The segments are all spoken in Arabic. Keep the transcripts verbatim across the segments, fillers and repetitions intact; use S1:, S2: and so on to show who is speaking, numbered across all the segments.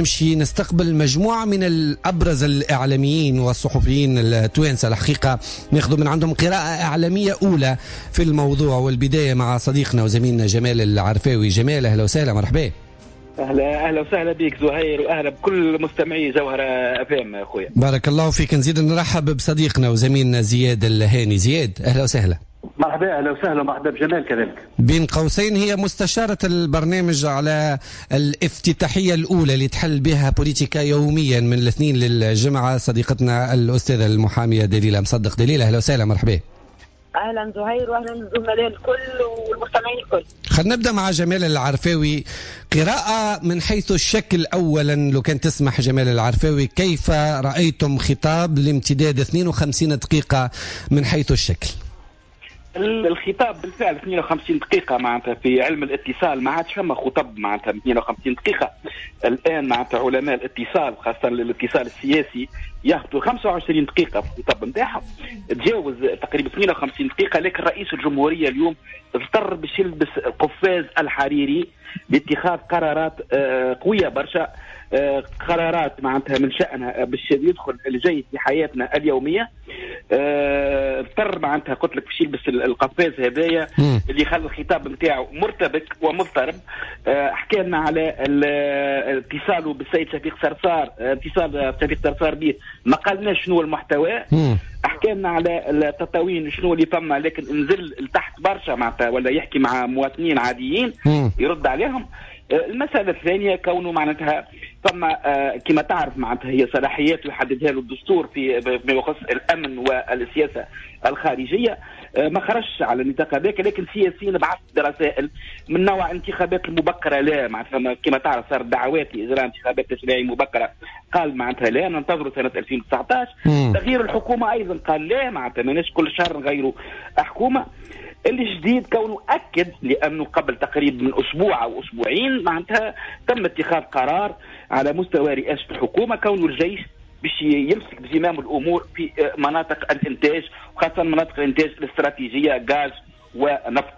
S1: نمشي نستقبل مجموعة من الأبرز الإعلاميين والصحفيين التوانسة. الحقيقة ناخذ من عندهم قراءة إعلامية أولى في الموضوع، والبداية مع صديقنا وزميلنا جمال العرفاوي. جمال أهلا وسهلا، مرحبا.
S2: اهلا اهلا وسهلا بك زهير، واهلا بكل مستمعي جوهرة افام اخويا.
S1: بارك الله فيك. نزيد نرحب بصديقنا وزميلنا زياد الهاني. زياد اهلا وسهلا.
S3: مرحبا، اهلا وسهلا، مرحبا بجمال كذلك.
S1: بين قوسين هي مستشارة البرنامج على الافتتاحية الأولى اللي تحل بها بوليتيكا يوميا من الاثنين للجمعة، صديقتنا الأستاذة المحامية دليلة مصدق. دليلة أهلا وسهلا، مرحبا.
S4: اهلا زهير، واهلا الزملاء الكل والمستمعين الكل.
S1: خلينا نبدا مع جمال العرفاوي. قراءة من حيث الشكل اولا، لو كان تسمح جمال العرفاوي، كيف رايتم خطاب لامتداد اثنين وخمسين دقيقة من حيث الشكل؟
S2: الخطاب بالفعل اثنين وخمسين دقيقة، معناتها في علم الاتصال ما عادش فما خطب معناتها اثنين وخمسين دقيقة. الآن معناتها علماء الاتصال خاصة الاتصال السياسي ياخذوا خمسة وعشرين دقيقة في الخطاب نتاعهم، تجاوز تقريبا اثنين وخمسين دقيقة. لكن رئيس الجمهورية اليوم اضطر باش يلبس القفاز الحريري لاتخاذ قرارات قوية برشا، قرارات معناتها من شأنها باش يدخل الجيش في حياتنا اليومية. اضطر معناتها قلت لك باش يلبس القفاز هذايا اللي خلى الخطاب نتاعو مرتبك ومضطرب. حكى لنا على اتصاله بالسيد شفيق صرصار، اتصال شفيق صرصار به ما قالناش شنو المحتوى. حكى لنا على التطاوين شنو اللي فما، لكن نزل لتحت برشا معناتها ولا يحكي مع مواطنين عاديين يرد عليهم. المسألة الثانية كونه معناتها ثم كما تعرف معناتها هي صلاحيات يحددها له الدستور في ما يخص الأمن والسياسة الخارجية، ما خرجش على النطاق هذاك. لكن سياسيين بعث رسائل من نوع انتخابات المبكرة لا، معناتها كما تعرف صار دعوات لإجراء انتخابات تشريعية مبكرة، قال معناتها لا ننتظر سنة ألفين وتسعة عشر. تغيير الحكومة أيضا قال لا، معناتها ماناش كل شهر نغيروا حكومة. اللي جديد كونه أكد لأنه قبل تقريبا من أسبوع أو أسبوعين معناتها تم اتخاذ قرار على مستوى رئاسة الحكومة كونه الجيش باش يمسك بزمام الأمور في مناطق الإنتاج، وخاصة مناطق الإنتاج الاستراتيجية غاز ونفط.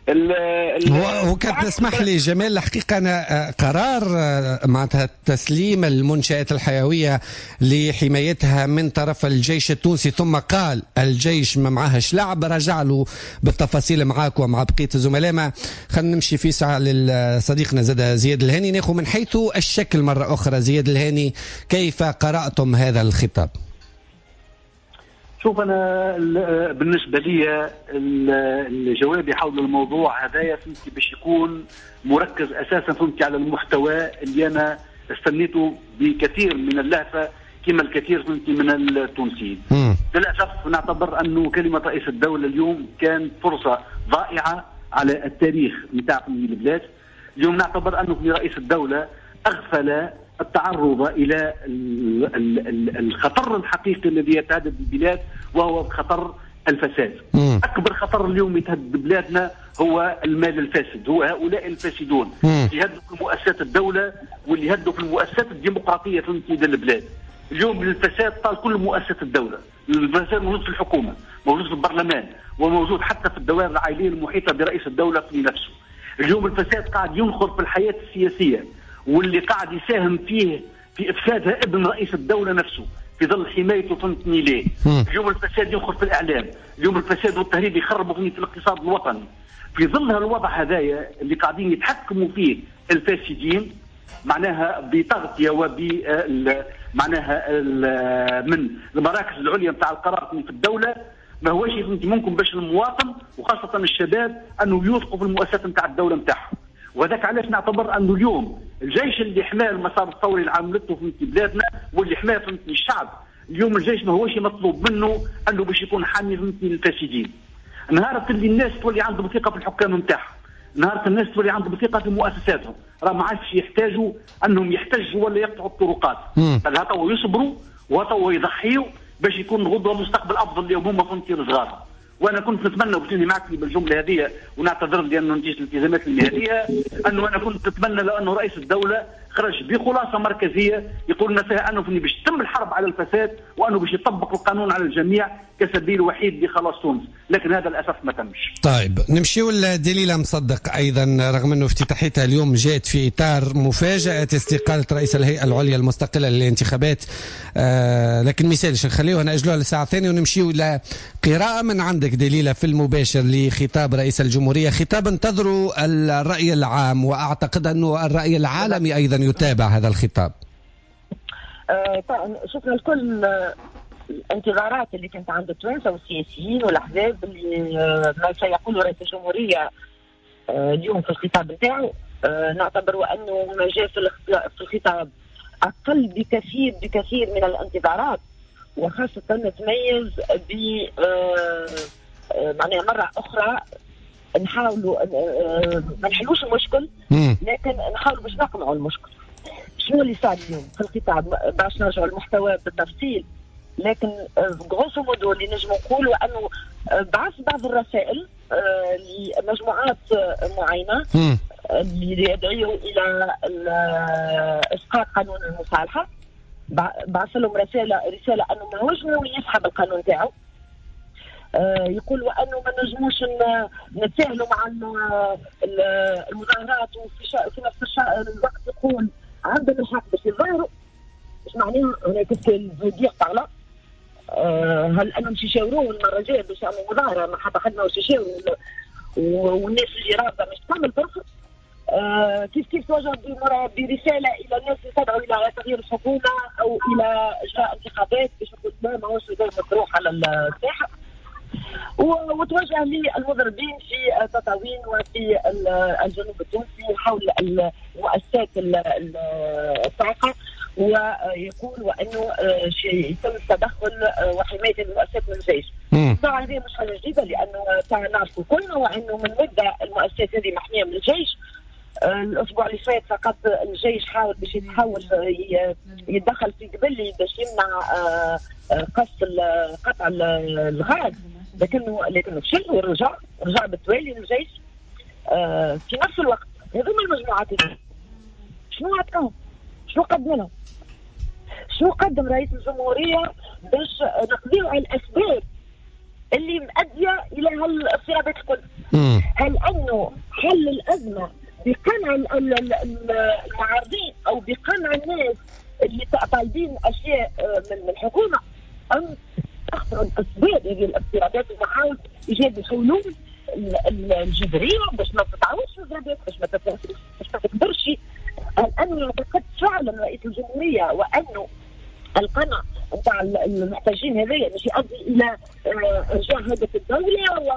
S1: وكان تسمح لي جمال، الحقيقة أنا قرار معناتها تسليم المنشآت الحيوية لحمايتها من طرف الجيش التونسي، ثم قال الجيش ما معاهش لعب، رجع له بالتفاصيل معاك ومع بقية الزملاء. ما خلينا نمشي في ساعة لصديقنا زاد زياد الهاني، ناخذ من حيث الشكل مرة أخرى. زياد الهاني، كيف قرأتم هذا الخطاب؟
S3: شوف أنا بالنسبة لي الجواب حول الموضوع هذايا فهمتي باش يكون مركز أساسا فهمتي على المحتوى اللي أنا استنيته بكثير من اللهفة كما الكثير فهمتي من التونسيين. للأسف نعتبر أنه كلمة رئيس الدولة اليوم كان فرصة ضائعة على التاريخ نتاع البلاد. اليوم نعتبر أنه رئيس الدولة أغفل التعرض إلى الخطر الحقيقي الذي يتهدد البلاد، وهو خطر الفساد. مم. أكبر خطر اليوم يتهدد بلادنا هو المال الفاسد، هو هؤلاء الفاسدون اللي يهدوا في مؤسسات الدولة واللي يهدوا في المؤسسات الديمقراطية في البلاد. اليوم الفساد طال كل مؤسسات الدولة، الفساد موجود في الحكومة، موجود في البرلمان، وموجود حتى في الدوائر العائلية المحيطة برئيس الدولة في نفسه. اليوم الفساد قاعد ينخر في الحياة السياسية، واللي قاعد يساهم فيه في إفسادها ابن رئيس الدولة نفسه في ظل حمايته فهمتني ليه. اليوم الفساد ينخر في الإعلام، اليوم الفساد والتهريب يخربوا في الاقتصاد الوطني. في ظل هالوضع هذايا اللي قاعدين يتحكموا فيه الفاسدين معناها بتغطية وب معناها من المراكز العليا نتاع القرار في الدولة، ما هوش ممكن باش المواطن وخاصة الشباب أنه يوثقوا في المؤسسات نتاع الدولة نتاعهم. وذاك علاش نعتبر أنه اليوم الجيش اللي حماه المسار الثوري اللي عملته في بلادنا واللي حماه في الشعب، اليوم الجيش ما هوش مطلوب منه أنه باش يكون حامي في الفاسدين. نهار اللي الناس تولي عندهم ثقة في الحكام نتاعهم، نهار الناس تولي عندهم ثقة في مؤسساتهم، راه ما عادش يحتاجوا أنهم يحتجوا ولا يقطعوا الطرقات، بل هاتوا يصبروا وهاتوا يضحيوا باش يكون غدوة مستقبل أفضل لهم هم فهمتي صغارهم. وانا كنت نتمنى وبتني معك بالجمله هذه ونعتذر لانه نتيجه الالتزامات المهنيه انه انا كنت نتمنى لو انه رئيس الدوله خرج بخلاصه مركزيه يقول فيها انه باش تتم الحرب على الفساد وانه باش يطبق القانون على الجميع كسبيل وحيد لخلاص تونس، لكن هذا للاسف ما تمش.
S1: طيب نمشيو لدليلة مصدق ايضا، رغم انه افتتاحيتها اليوم جات في اطار مفاجاه استقاله رئيس الهيئه العليا المستقله للانتخابات، آه لكن مثالش نخليوها ناجلوها للساعه الثانيه ونمشيو الى قراءه من عندك دليلة في المباشر لخطاب رئيس الجمهوريه، خطاب انتظره الراي العام واعتقد انه الراي العالمي ايضا يتابع هذا الخطاب.
S4: آه شفنا الكل الانتظارات اللي كانت عند التوانسه والسياسيين والاحزاب اللي آه ما سيقوله رئيس الجمهوريه آه اليوم في الخطاب نتاعو. آه نعتبر انه ما جاء في الخطاب اقل بكثير بكثير من الانتظارات، وخاصه تميز ب آه معناها مره اخرى نحاولوا آه ما نحلوش المشكل، لكن نحاولوا باش نقمعوا المشكل. شنو اللي صار اليوم في الخطاب باش نرجعوا المحتوى بالتفصيل، لكن غروسو مودو اللي نجم نقولوا انه بعث بعض الرسائل لمجموعات معينه اللي يدعوا الى اسقاط قانون المصالحه، بعث لهم رساله رساله انه ما هوش ناوي يسحب القانون تاعو، يقولوا انه ما نجموش نتساهلوا مع المظاهرات، وفي نفس الوقت يقول عندهم الحق باش يظاهروا. ايش معناها هنا كيف الفيديو طالع؟ أه هل انهم باش يشاوروه المره الجايه باش يعملوا مظاهره ما حتى خدنا واش يشاوروا، والناس اللي رافضه مش تعمل ترفض. أه كيف كيف توجه برساله الى الناس اللي تدعو الى تغيير الحكومه او الى اجراء انتخابات باش يقول لا ماهوش غير مطروح على الساحه، وتوجه للمضربين في تطاوين وفي الجنوب التونسي حول مؤسسات الطاقه، ويقول وانه يتم التدخل وحمايه المؤسسات من الجيش. طبعا هذه مش حاجه جديده لانه نعرفوا كلنا وانه من مده المؤسسات هذه محميه من الجيش. الاسبوع اللي فات فقط الجيش حاول باش يتحول يتدخل في قبلي باش يمنع قص قطع الغاز، لكنه لكنه فشل ورجع رجع بالتوالي للجيش. في نفس الوقت هذوما المجموعات شنو عطاهم؟ شنو قدم لهم؟ شنو قدم رئيس الجمهوريه باش نقضيو على الاسباب اللي مؤديه الى هالاضطرابات الكل؟ هل انه حل الازمه بقنع المعارضين او بقنع الناس اللي طالبين اشياء من الحكومه، ام تخطر الاسباب هذه الاضطرابات ومحاولة ايجاد الحلول الجذريه باش ما تتعاودش الاضطرابات، باش ما باش ما تكبرش؟ هل انه يعتقد فعلا رئيس الجمهوريه وانه القمع نتاع المحتاجين هذايا باش يؤدي الى ارجاع هدف الدوله و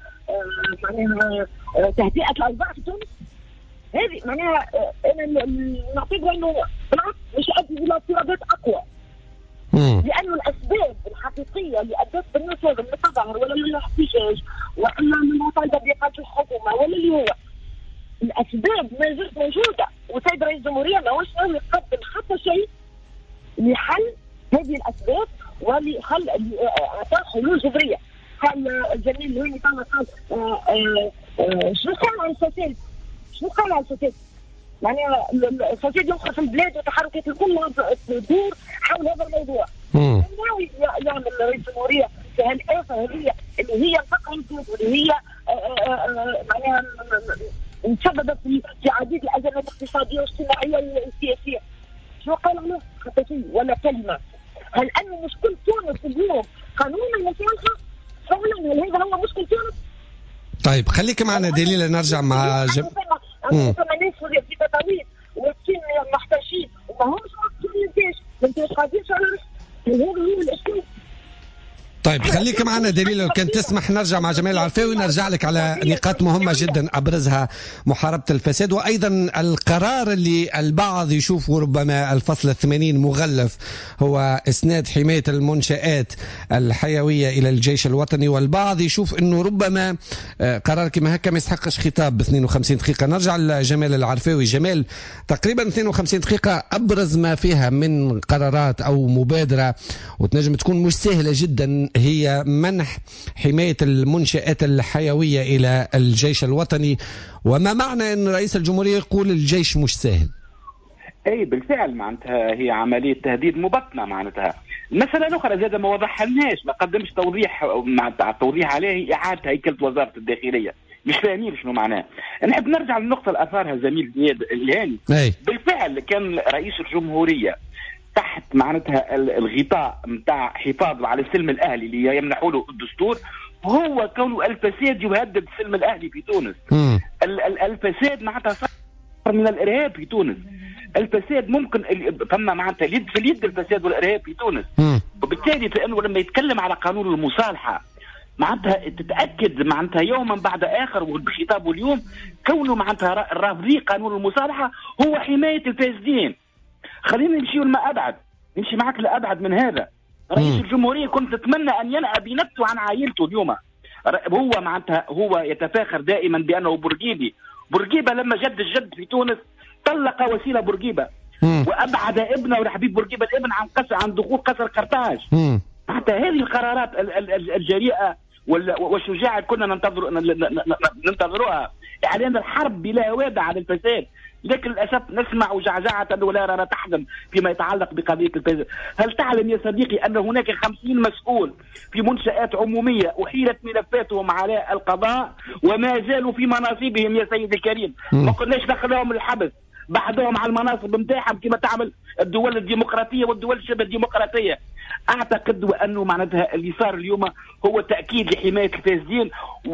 S4: معناها تهدئه الاوضاع في تونس؟ هذه معناها انا نعتبر انه بالعكس باش يؤدي الى اضطرابات اقوى، لانه الاسباب الحقيقيه اللي ادت بالناس هذا للتظاهر ولا للاحتجاج ولا للمطالبه بايقاف الحكومه ولا اللي هو الاسباب ما زالت موجوده، والسيد رئيس الجمهوريه ما هوش ناوي يقدم حتى شيء لحل هذه الاسباب ولحل اعطاء حلول جذريه. قال الزميل الهويني قال قال شنو قال عن الفساد؟ شنو قال عن الفساد؟ يعني الفساد ينقص في البلاد وتحركات الكل تدور حول هذا الموضوع. ناوي يعمل رئيس الجمهوريه في هالآفة هذه اللي هي انتقلت واللي هي معناها تسببت في عديد الازمات الاقتصاديه والاجتماعيه والسياسيه. شو قال عنه؟ حتى شيء ولا كلمه. هل انه مشكل تونس اليوم قانون المصالحه؟ فعلا هل هذا هو مشكل تونس؟
S1: طيب خليك معنا دليلة نرجع مع جم...
S4: ناس في تطاويل واقفين محتاجين وما همش واقفين الجيش، ما انتوش قادرين على هذا هو الاسلوب.
S1: طيب خليك معنا دليل، لو كان تسمح نرجع مع جمال العرفاوي نرجع لك على نقاط مهمة جدا أبرزها محاربة الفساد، وأيضا القرار اللي البعض يشوفوا ربما الفصل الثمانين مغلف هو إسناد حماية المنشآت الحيوية إلى الجيش الوطني، والبعض يشوف أنه ربما قرار كما هكا ما يستحقش خطاب ب اثنين وخمسين دقيقة. نرجع لجمال العرفاوي. جمال، تقريبا اثنين وخمسين دقيقة أبرز ما فيها من قرارات أو مبادرة وتنجم تكون مش سهلة جدا هي منح حماية المنشآت الحيوية إلى الجيش الوطني. وما معنى أن رئيس الجمهورية يقول الجيش مش سهل؟
S2: اي بالفعل معناتها هي عمليه تهديد مبطنه. معناتها المساله الاخرى زاد ما وضحلناش، ما قدمش توضيح معناتها توضيح عليه اعاده هيكله وزاره الداخليه، مش فاهمين شنو معناه. نحب نرجع للنقطه اللي اثارها زميل زياد الهاني. بالفعل كان رئيس الجمهوريه تحت معناتها الغطاء نتاع حفاظ على السلم الاهلي اللي يمنحوا له الدستور، هو كونه الفساد يهدد السلم الاهلي في تونس. الفساد معناتها صار من الارهاب في تونس. الفساد ممكن فما معناتها اليد في اليد الفساد والارهاب في تونس، وبالتالي فانه لما يتكلم على قانون المصالحه معناتها تتاكد معناتها يوما بعد اخر وبخطابه اليوم كونه معناتها رافضي قانون المصالحه هو حمايه الفاسدين. خلينا نمشيوا لما ابعد، نمشي معك لابعد من هذا. رئيس م. الجمهوريه كنت اتمنى ان ينأى بنفسه عن عائلته اليوم. هو معناتها هو يتفاخر دائما بانه بورقيبي. بورقيبه لما جد الجد في تونس طلق وسيله بورقيبه م. وابعد ابنه ولحبيب بورقيبه الابن عن قصر عن دخول قصر قرطاج. حتى هذه القرارات الجريئه والشجاعه كنا ننتظر ننتظرها. اعلان الحرب بلا وادع على الفساد، لكن للاسف نسمع جعجعه ولا رانا تحزن فيما يتعلق بقضيه الفساد. هل تعلم يا صديقي ان هناك خمسين مسؤول في منشآت عموميه احيلت ملفاتهم على القضاء وما زالوا في مناصبهم يا سيدي الكريم؟ ما قلناش دخلهم الحبس، بعدهم على المناصب نتاعهم كما تعمل الدول الديمقراطيه والدول الشبه الديمقراطيه. اعتقد وانه معناتها اللي صار اليوم هو تاكيد لحمايه الفاسدين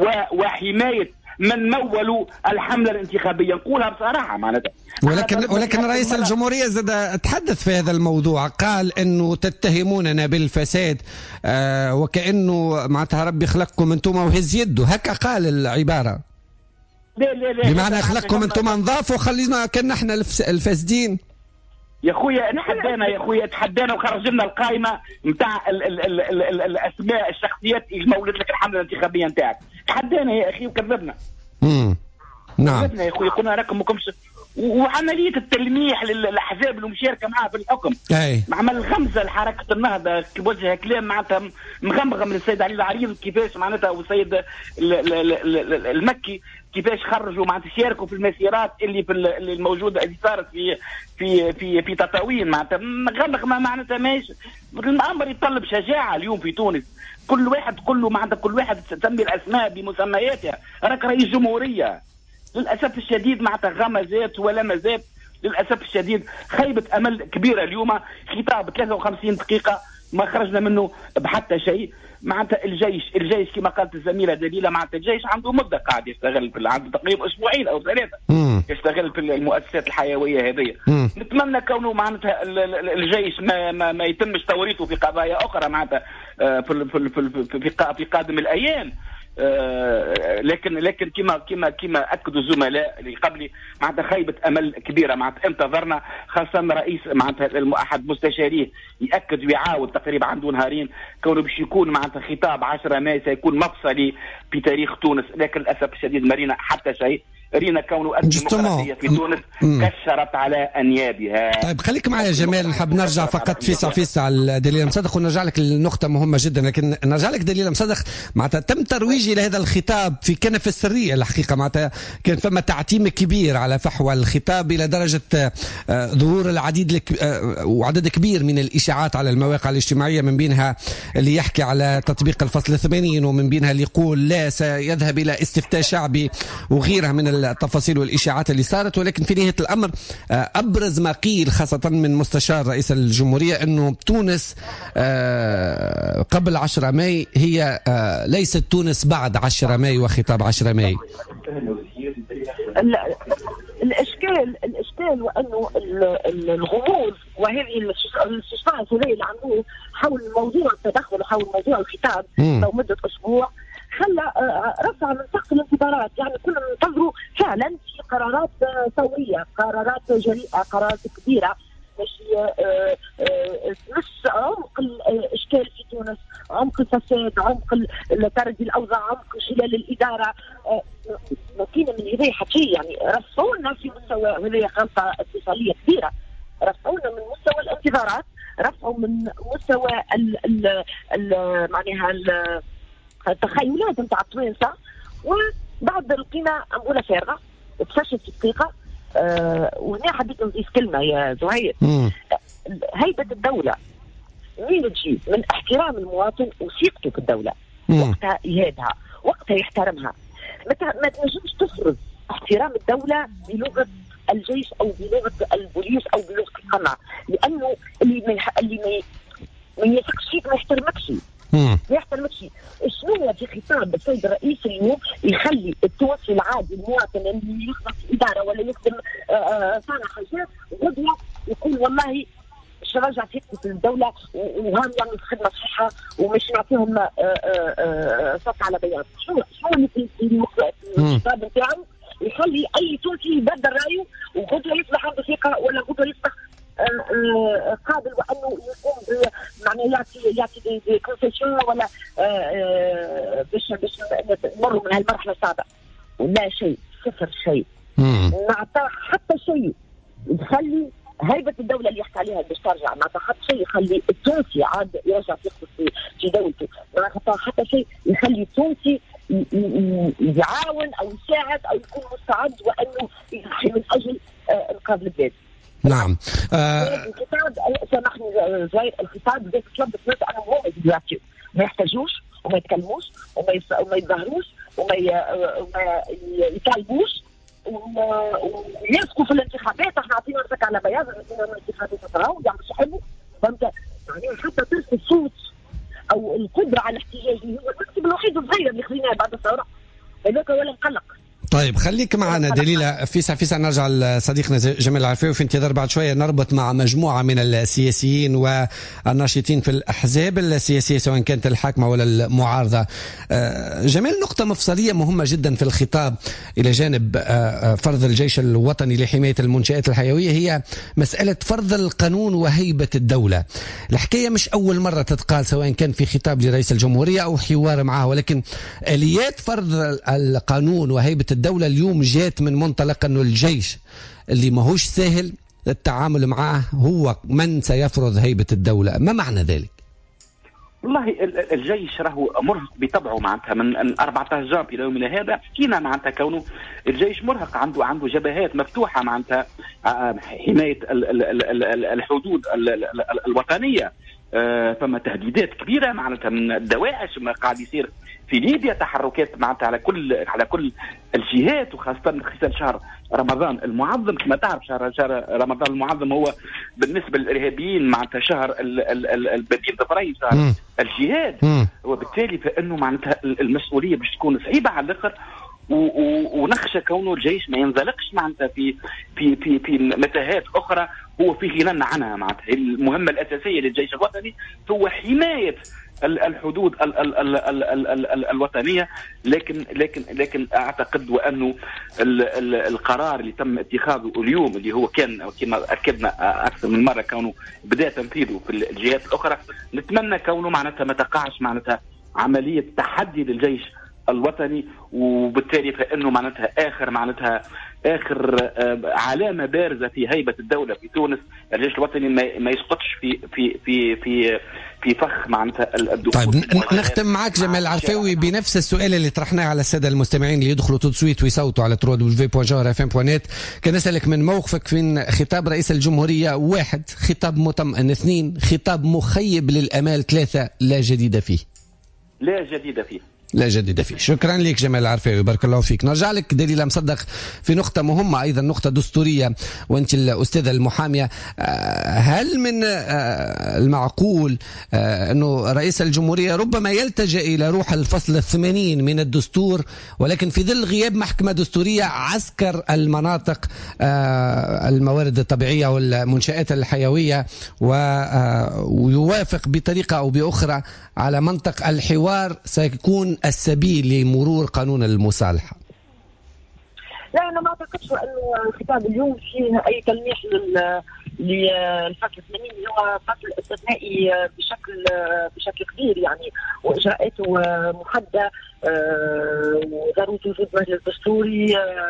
S2: وحمايه من مولوا الحمله الانتخابيه، نقولها بصراحه معناتها.
S1: ولكن ولكن رئيس الجمهوريه زاد تحدث في هذا الموضوع، قال انه تتهموننا بالفساد آه وكانه معناتها ربي خلقكم انتم وهز يده، هكا قال العباره.
S2: لا لا لا
S1: بمعنى خلقكم انتم نظاف وخلينا كنا احنا الفاسدين.
S2: يا خويا تحدانا يا خويا تحدانا وخرج لنا القائمه نتاع ال ال ال ال ال الاسماء الشخصيات اللي مولت لك الحمله الانتخابيه نتاعك، تحدانا يا اخي وكذبنا.
S1: امم نعم
S2: كذبنا يا خويا، قلنا راكم ماكمش. وعمليه التلميح للاحزاب المشاركه معها في الحكم
S1: اي
S2: مع الخمسه لحركه النهضه وجه كلام معناتها مغمغم للسيد علي العريض كيفاش معناتها والسيد المكي كيفاش خرجوا معناتها شاركوا في المسيرات اللي في اللي الموجوده اللي صارت في في في في تطاوين معناتها مغمغم معناتها ماشي. الامر يتطلب شجاعه اليوم في تونس، كل واحد كله معناتها كل واحد تسمي الاسماء بمسمياتها. راك رئيس جمهوريه للاسف الشديد معناتها غمزات ولمزات، للاسف الشديد خيبه امل كبيره اليوم. خطاب ثلاثة وخمسين دقيقه ما خرجنا منه بحتى شيء. معناتها الجيش الجيش كما قالت الزميله دليله معناتها الجيش عنده مده قاعد يشتغل في عنده تقريبا اسبوعين او ثلاثه يشتغل في المؤسسات الحيويه هذه. نتمنى كونه معناتها الجيش ما, ما, ما يتمش توريطه في قضايا اخرى معناتها في في في في, في قادم الايام. آه لكن لكن كما كما كما اكدوا الزملاء اللي قبلي معناتها خيبه امل كبيره. معناتها انتظرنا خاصه رئيس معناتها احد مستشاريه ياكد ويعاود تقريبا عنده نهارين كونه باش يكون معناتها خطاب عشرة ماي سيكون مفصلي في تاريخ تونس، لكن للاسف الشديد ما رينا حتى شيء. رينا كونه الديمقراطيه في تونس كشرت على انيابها.
S1: طيب خليك معي يا جمال، نحب نرجع فقط فيسع فيسع على دليل مصدق ونرجع لك لنقطه مهمه جدا، لكن نرجع لك دليل مصدق. معناتها تم ترويجي لهذا الخطاب في كنف السريه الحقيقه، معناتها كان فما تعتيم كبير على فحوى الخطاب الى درجه ظهور العديد وعدد كبير من الاشاعات على المواقع الاجتماعيه، من بينها اللي يحكي على تطبيق الفصل الثمانين، ومن بينها اللي يقول لا سيذهب الى استفتاء شعبي وغيرها من التفاصيل والإشاعات اللي صارت. ولكن في نهاية الأمر أبرز ما قيل خاصة من مستشار رئيس الجمهورية أنه تونس قبل عشرة ماي هي ليست تونس بعد عشرة ماي وخطاب عشرة ماي.
S4: الاشكال الاشكال وانه الغموض وهذه الاستشفاء اللي عملوه حول موضوع التدخل وحول موضوع الخطاب لو مده اسبوع خلى رفع من سقف الانتظارات. يعني كنا ننتظروا فعلا في قرارات ثوريه، قرارات جريئه، قرارات كبيره باش تمس عمق الاشكال في تونس، عمق الفساد، عمق تردي الاوضاع، عمق خلال الاداره. ماكينه من هذه حكي يعني رفعونا في مستوى، وهذه غلطه اتصاليه كبيره، رفعونا من مستوى الانتظارات، رفعوا من مستوى ال ال ال معناها التخيلات نتاع التوانسه، وبعد لقينا انبوله فارغه تفشت في دقيقه. آه وهنا حبيت نضيف كلمه يا زهير. هيبه الدوله مين تجي من احترام المواطن وثقته في الدوله. مم. وقتها يهادها، وقتها يحترمها. ما تنجمش تفرض احترام الدوله بلغه الجيش او بلغه البوليس او بلغه القمع، لانه اللي ما اللي ما ما يثقش فيك ما يحترمكش. ما يحترمكش. شنو في خطاب السيد الرئيس اليوم يخلي التونسي العادي المواطن اللي يخدم في اداره ولا يخدم صانع حاجات غدوه يقول والله باش نرجع ثقتي في الدوله وهم يعملوا خدمه صحيحه ومش نعطيهم صف على بياض. شنو شنو اللي في الخطاب نتاعو يخلي اي تونسي يبدل رايه وغدوه يصبح عنده ثقه ولا غدوه يصبح قابل وانه يقوم معناه يعطي يعطي دي كونسيسيون ولا باش باش نمروا من هالمرحله الصعبه. لا شيء، صفر شيء. نعطى حتى شيء يخلي هيبة الدولة اللي يحكي عليها باش ترجع. ما حتى شيء يخلي التونسي عاد يرجع ثقته في في دولته. ما حتى شيء يخلي التونسي يعاون او يساعد او يكون مستعد وانه يضحي من اجل انقاذ البلاد.
S1: نعم.
S4: الخطاب سامحني زهير، الخطاب بدات تلبس ناس انهم هم دلوقتي ما يحتاجوش وما يتكلموش وما وما يظهروش وما وما يطالبوش ويمسكوا في الانتخابات. احنا عطينا نسك على بياض، عطينا الانتخابات تراو يعملوا صحبه. فهمت يعني حتى ترسل الصوت او القدره على الاحتجاج اللي هو المكتب الوحيد الصغير اللي خليناه بعد الثوره هذاك ولا نقلق.
S1: طيب خليك معنا دليلة. فيسع فيسع نرجع لصديقنا جميل العرفاوي في انتظار بعد شوية نربط مع مجموعة من السياسيين والناشطين في الأحزاب السياسية سواء كانت الحاكمة ولا المعارضة. جميل، نقطة مفصلية مهمة جدا في الخطاب إلى جانب فرض الجيش الوطني لحماية المنشآت الحيوية هي مسألة فرض القانون وهيبة الدولة. الحكاية مش أول مرة تتقال سواء كان في خطاب لرئيس الجمهورية أو حوار معه، ولكن آليات فرض القانون وهيبة الدولة اليوم جات من منطلق أنه الجيش اللي ماهوش سهل التعامل معه هو من سيفرض هيبة الدولة. ما معنى ذلك؟
S2: والله الجيش راهو مرهق بطبعه معناتها من أربعة عشر جانفي الى يومنا هذا حكينا معناتها كونه الجيش مرهق عنده عنده جبهات مفتوحه معناتها حمايه الحدود الوطنيه. فما تهديدات كبيره معناتها من الدواعش ما قاعد يصير في ليبيا، تحركات معناتها على كل على كل الجهات وخاصه خلال شهر رمضان المعظم. كما تعرف شهر شهر رمضان المعظم هو بالنسبه للارهابيين معناتها شهر البديل ظفرين، شهر الجهاد. وبالتالي فانه معناتها المسؤوليه باش تكون صعيبه على الاخر، ونخشى كونه الجيش ما ينزلقش معناتها في في في في متاهات اخرى هو في غنى عنها. معناتها المهمه الاساسيه للجيش الوطني هو حمايه الحدود ال ال ال ال ال ال ال الوطنيه. لكن لكن لكن اعتقد وانه ال ال القرار اللي تم اتخاذه اليوم اللي هو كان كما اكدنا اكثر من مره كونه بدا تنفيذه في الجهات الاخرى، نتمنى كونه معناتها ما تقعش معناتها عمليه تحدي للجيش الوطني، وبالتالي فانه معناتها اخر معناتها اخر علامه بارزه في هيبه الدوله في تونس الجيش الوطني ما يسقطش في في في في في فخ معناتها الدخول.
S1: طيب نختم معك جمال العرفاوي بنفس السؤال اللي طرحناه على الساده المستمعين اللي يدخلوا تسويت ويصوتوا على ترو دبليو بوان جوهر اف ام بوان نت. كان اسالك من موقفك في خطاب رئيس الجمهوريه: واحد، خطاب مطمئن; اثنين، خطاب مخيب للامال; ثلاثه، لا جديد فيه.
S2: لا جديد فيه.
S1: لا جديد فيه. شكرا لك جمال العرفاوي، بارك الله فيك. نرجع لك دليلة مصدق في نقطة مهمة أيضا، نقطة دستورية، وأنت الأستاذة المحامية. هل من المعقول أنه رئيس الجمهورية ربما يلتجئ إلى روح الفصل الثمانين من الدستور، ولكن في ظل غياب محكمة دستورية عسكر المناطق الموارد الطبيعية والمنشآت الحيوية، ويوافق بطريقة أو بأخرى على منطق الحوار سيكون السبيل لمرور قانون المصالحة؟
S4: لا، أنا ما أعتقدش أنه الخطاب اليوم فيه أي تلميح للفصل الثمانين اللي هو فصل استثنائي بشكل بشكل كبير يعني، وإجراءاته محددة وضرورة وجود مجلس دستوري.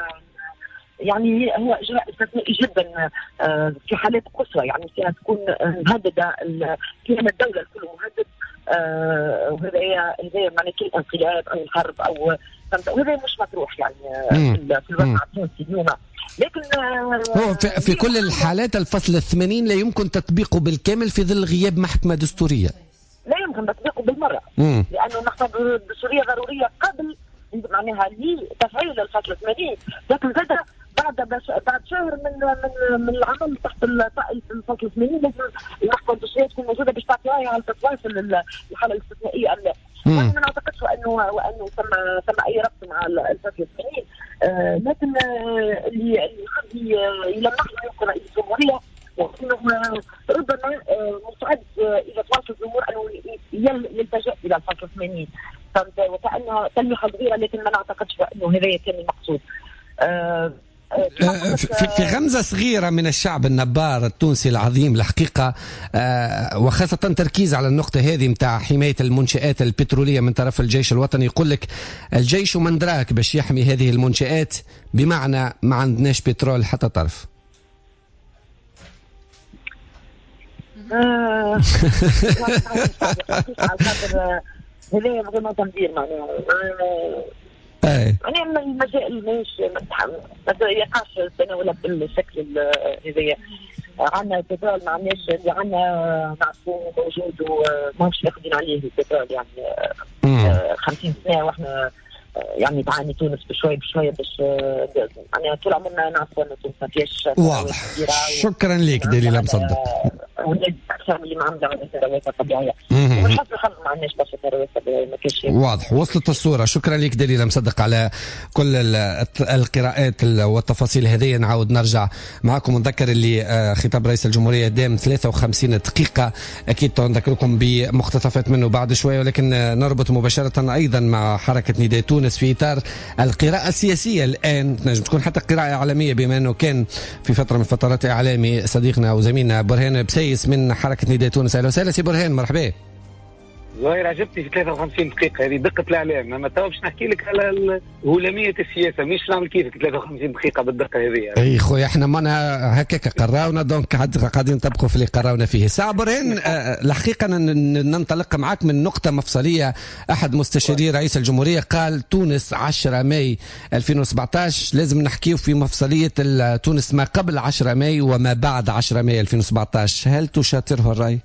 S4: يعني هو إجراء استثنائي جدا في حالات قصوى، يعني فيها تكون مهددة قيام الدولة الكل مهدد، وهذا هي معنى كل انقلاب أو الحرب أو وهذا مش مطروح يعني في الوضع التونسي اليوم. لكن
S1: هو في, في كل الحالات الفصل الثمانين لا يمكن تطبيقه بالكامل في ظل غياب محكمة دستورية.
S4: لا يمكن تطبيقه بالمرة،
S1: مم.
S4: لأنه المحكمة الدستورية ضرورية قبل معناها لتفعيل الفصل الثمانين، لكن زاد بعد بش... بعد شهر من من من العمل تحت الفصل الثمانين لازم المحكمة الدستورية تكون موجودة باش تعطي رأيها على تواصل الحالة الاستثنائية أم لا. ما نعتقدش انه وانه ثم ثم اي ربط مع الفصل الثمانين، آه لكن آه اللي اللي يحب يلمح يمكن رئيس الجمهورية وانه ربما آه مستعد آه اذا تواصل الامور انه يلتجئ الى الفصل الثمانين، وكانها تلميحه صغيره، لكن ما نعتقدش انه هذا كان المقصود. آه
S1: في في غمزة صغيرة من الشعب النبار التونسي العظيم الحقيقة، وخاصة تركيز على النقطة هذه متاع حماية المنشآت البترولية من طرف الجيش الوطني. يقول لك الجيش من دراك باش يحمي هذه المنشآت، بمعنى ما عندناش بترول حتى طرف.
S4: هذا ما تنبير معناها
S1: ايه
S4: يعني المسائل مش ما يقعش التناول بالشكل هذايا. عندنا البترول ما عندناش، اللي عندنا نعرفوه موجود وماهوش ياخذين عليه البترول يعني خمسين سنة، واحنا يعني تعاني تونس بشوي بشوي باش يعني طول عمرنا نعرفوا ان تونس ما فيهاش.
S1: واضح. شكرا لك دليل مصدق.
S4: اكثر من اللي معامله على الثروات الطبيعيه، ونحس الخلق ما عندناش برشا ثروات طبيعيه ما كاينش.
S1: واضح، وصلت الصوره. شكرا لك دليل مصدق على كل القراءات والتفاصيل هذه. نعاود نرجع معكم ونذكر اللي خطاب رئيس الجمهوريه دام ثلاثة وخمسين دقيقه، اكيد نذكركم بمقتطفات منه بعد شويه، ولكن نربط مباشره ايضا مع حركه نداء تونس في اطار القراءه السياسيه. الان تنجم تكون حتى قراءه اعلاميه، بما انه كان في فتره من فترات اعلامي صديقنا وزميلنا برهان بسيس من حركه نداء تونس. اهلا وسهلا سي برهان، مرحبا.
S5: ظاهر عجبتني في ثلاثة وخمسين دقيقة هذه دقة الإعلام، أما تو باش نحكي لك على هلامية السياسة، مش نعمل كيفك ثلاثة وخمسين دقيقة بالدقة هذه يعني.
S1: أي خويا إحنا مانا هكاك قراونا، دونك قاعدين نطبقوا في اللي قراونا فيه. ساعة برهان، الحقيقة ننطلق معك من نقطة مفصلية. أحد مستشاري رئيس الجمهورية قال تونس عشرة ماي ألفين وسبعطاش لازم نحكيه في مفصلية تونس ما قبل عشرة ماي وما بعد عشرة ماي ألفين وسبعطاش. هل تشاطره الرأي؟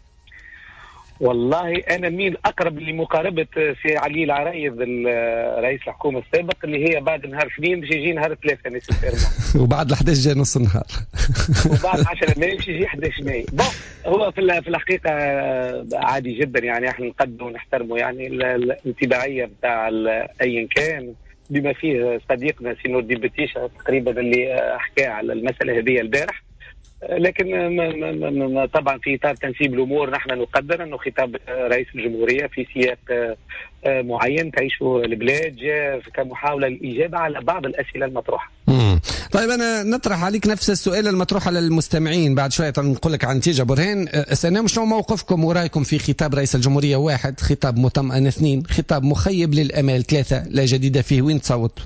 S5: والله انا مين اقرب لمقاربه سي علي العرايض رئيس الحكومه السابق، اللي هي بعد نهار اثنين باش يجي نهار ثلاثه نسيرمون
S1: وبعد الحداش جاي نص النهار
S5: وبعد عشرة ماي باش يجي أحد عشر ماي. بون هو في في الحقيقه عادي جدا يعني، احنا نقدروا ونحترموا يعني الانتباعيه بتاع ايا كان، بما فيه صديقنا سي نور الدين بتيشة تقريبا اللي حكى على المساله هذه البارح. لكن طبعا في اطار تنسيب الامور نحن نقدر انه خطاب رئيس الجمهوريه في سياق معين تعيشه البلاد جاء كمحاوله للاجابه على بعض الاسئله المطروحه.
S1: امم طيب انا نطرح عليك نفس السؤال المطروح على المستمعين بعد شويه نقول لك عن نتيجه. برهان، اسالناهم شنو موقفكم ورايكم في خطاب رئيس الجمهوريه؟ واحد، خطاب مطمئن. اثنين، خطاب مخيب للامال. ثلاثه، لا جديد فيه. وين تصوت؟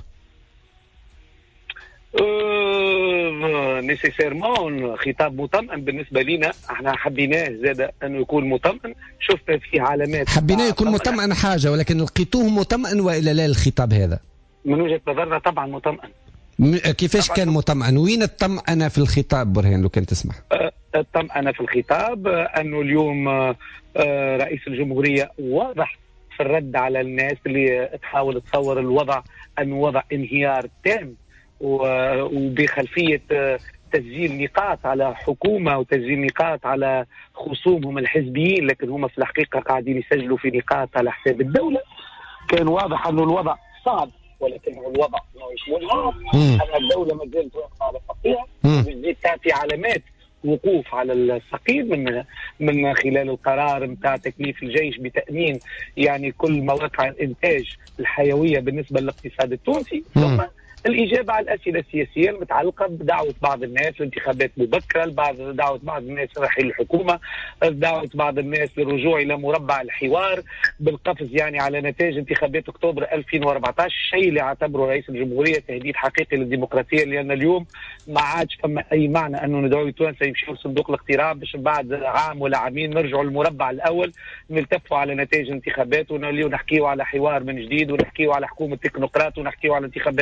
S5: نيسيسيرمون خطاب مطمئن بالنسبه لنا، احنا حبيناه زاد انه يكون مطمئن. شفت فيه علامات
S1: حبيناه يكون مطمئن حاجه، ولكن لقيتوه مطمئن والا لا الخطاب هذا؟
S5: من وجهه نظرنا طبعا مطمئن.
S1: كيفاش كان مطمئن؟ وين الطمأنة في الخطاب برهان لو كان تسمح؟
S5: الطمأنة في الخطاب انه اليوم رئيس الجمهورية واضح في الرد على الناس اللي تحاول تصور الوضع انه وضع انهيار تام، وبخلفية تسجيل نقاط على حكومة وتسجيل نقاط على خصومهم الحزبيين، لكن هم في الحقيقة قاعدين يسجلوا في نقاط على حساب الدولة. كان واضح أنه الوضع صعب، ولكن الوضع مش منهار، أن الدولة ما زالت واقفة على ساقيها، وبتزيد تعطي علامات وقوف على السقيم من من خلال القرار نتاع تكليف الجيش بتأمين يعني كل مواقع الإنتاج الحيوية بالنسبة للاقتصاد التونسي. ثم الإجابة على الأسئلة السياسية المتعلقة بدعوة بعض الناس لانتخابات مبكرة، بعض دعوة بعض الناس لرحيل الحكومة، دعوة بعض الناس للرجوع إلى مربع الحوار بالقفز يعني على نتائج انتخابات أكتوبر ألفين وأربعطاش، الشيء اللي اعتبره رئيس الجمهورية تهديد حقيقي للديمقراطية، لأن اليوم ما عادش فما أي معنى أنه ندعو التوانسة يمشيوا لصندوق الاقتراع باش بعد عام ولا عامين نرجعوا للمربع الأول نلتفوا على نتائج انتخابات ونحكيوا على حوار من جديد ونحكيوا على حكومة تكنوقراط ونحكيوا على انتخابات مبكرة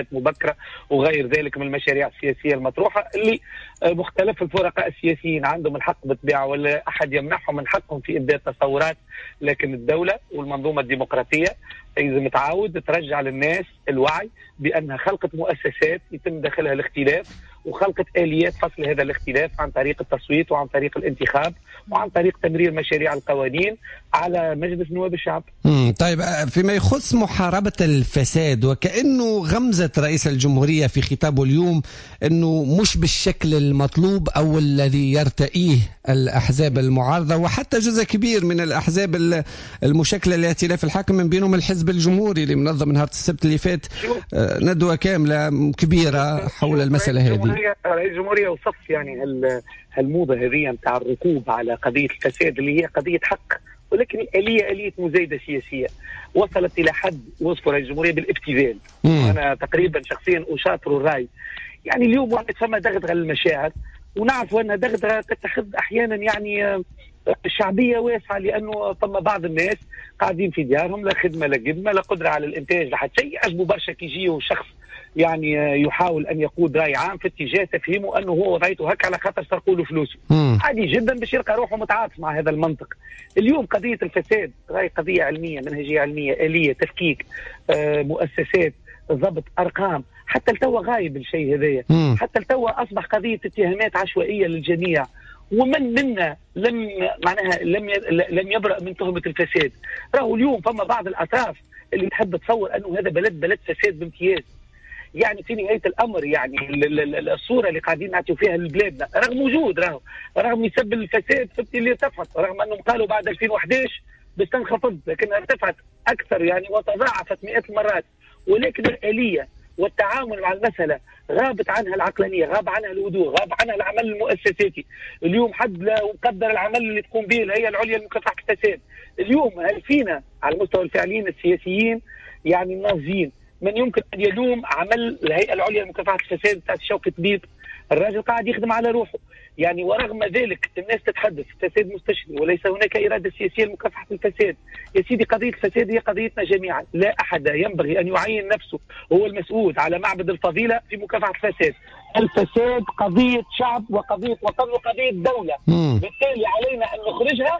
S5: المشتركة وغير ذلك من المشاريع السياسية المطروحة اللي مختلف الفرقاء السياسيين عندهم الحق بالطبيعة، ولا أحد يمنحهم من حقهم في إبداء تصورات، لكن الدولة والمنظومة الديمقراطية لازم تعاود ترجع للناس الوعي بأنها خلقت مؤسسات يتم داخلها الاختلاف، وخلقت آليات فصل هذا الاختلاف عن طريق التصويت وعن طريق الانتخاب وعن طريق تمرير مشاريع القوانين على مجلس نواب الشعب.
S1: طيب، فيما يخص محاربة الفساد، وكأنه غمزة رئيس الجمهورية في خطابه اليوم أنه مش بالشكل المطلوب أو الذي يرتئيه الأحزاب المعارضة وحتى جزء كبير من الأحزاب المشكلة لائتلاف الحاكم، من بينهم الحزب الجمهوري اللي منظم نهار السبت اللي فات ندوة كاملة كبيرة حول المسألة هذه.
S5: رئيس الجمهورية وصف يعني هالموضة هذه نتاع الركوب على قضية الفساد اللي هي قضية حق، ولكن الآلية آلية مزايدة سياسية وصلت إلى حد وصفه رئيس الجمهورية بالابتذال. أنا تقريبا شخصيا أشاطر الرأي. يعني اليوم وقت فما دغدغة المشاعر، ونعرف أن دغدغة تتخذ أحيانا يعني شعبية واسعة، لأنه فما بعض الناس قاعدين في ديارهم لا خدمة لا قدمة لا قدرة على الإنتاج لحد شيء، يعجبوا برشا كي يجيه شخص يعني يحاول أن يقود رأي عام في اتجاه تفهيمه أنه هو وضعيته هكا على خاطر سرقوا له فلوسه. عادي جدا باش يلقى روحه متعاطف مع هذا المنطق. اليوم قضية الفساد راهي قضية علمية، منهجية علمية، آلية، تفكيك، آه، مؤسسات، ضبط، أرقام. حتى التوى غايب الشيء هذايا، حتى التوى أصبح قضية اتهامات عشوائية للجميع، ومن منا لم معناها لم لم يبرأ من تهمة الفساد. راهو اليوم فما بعض الأطراف اللي تحب تصور أنه هذا بلد بلد فساد بامتياز. يعني في نهاية الأمر يعني الصورة اللي قاعدين نعطيو فيها لبلادنا رغم موجود، راهو رغم يسبب الفساد في اللي ارتفعت، رغم أنهم قالوا بعد ألفين وأحد عشر باش تنخفض، لكنها ارتفعت أكثر يعني وتضاعفت مئات المرات. ولكن الآلية والتعامل مع المسألة غابت عنها العقلانية، غاب عنها الهدوء، غاب عنها العمل المؤسساتي. اليوم حد لا يقدر العمل اللي تقوم به الهيئة العليا لمكافحة الفساد. اليوم هل فينا على المستوى الفعليين السياسيين يعني الناضجين من يمكن أن يلوم عمل الهيئة العليا لمكافحة الفساد بتاعت شوقي طبيب؟ الراجل قاعد يخدم على روحه يعني، ورغم ذلك الناس تتحدث فساد مستشري وليس هناك إرادة سياسية لمكافحة الفساد. يا سيدي قضية الفساد هي قضيتنا جميعا، لا أحد ينبغي أن يعين نفسه هو المسؤول على معبد الفضيلة في مكافحة الفساد. الفساد قضية شعب وقضية وطن وقضية دولة، بالتالي علينا أن نخرجها